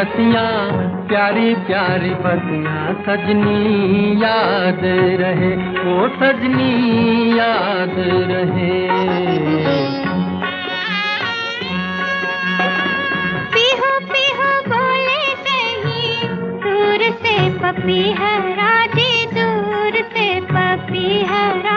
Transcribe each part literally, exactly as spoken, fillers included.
रतियां, प्यारी प्यारी बतियां सजनी याद रहे, ओ सजनी याद रहे। पीहू पीहू बोले कहीं दूर से पपीहरा जी, दूर से पपीहरा।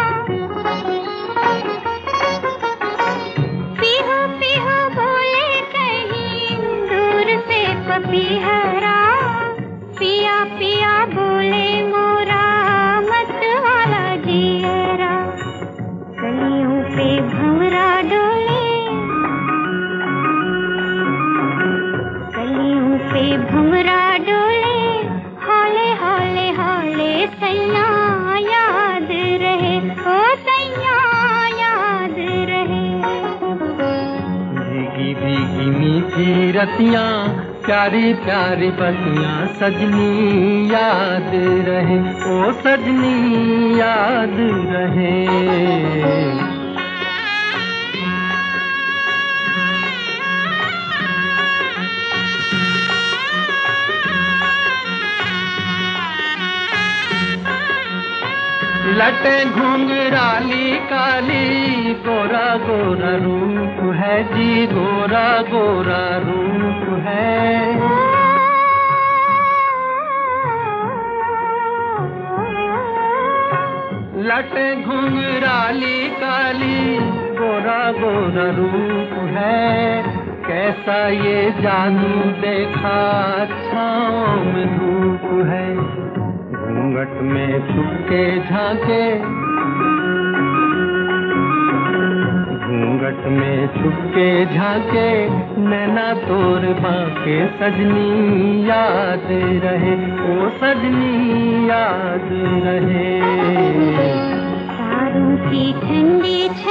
पीहू पीहू बोले कहीं दूर से पपीहरा, पिया पिया बोले मोरा मत वाला जियरा। कलियों पे भंवरा डोले, कलियों पे भंवरा डोले, हौले हौले हौले सैया याद रहे, ओ सैया याद रहे। भीगी भीगी मीठी रतियां, प्यारी प्यारी बतियां सजनी याद रहे, ओ सजनी याद रहे। लटे घुंघराली काली, गोरा गोरा रूप है जी, गोरा गोरा रूप है। लटे घुंघराली काली, गोरा गोरा रूप है। कैसा ये जादू देखा छाँव में धूप है, घूंघट में छुपके झांके, घूंघट में छुपके झांके, नैना तोर बाके सजनी याद रहे, ओ सजनी याद रहे। तारों की ठंडी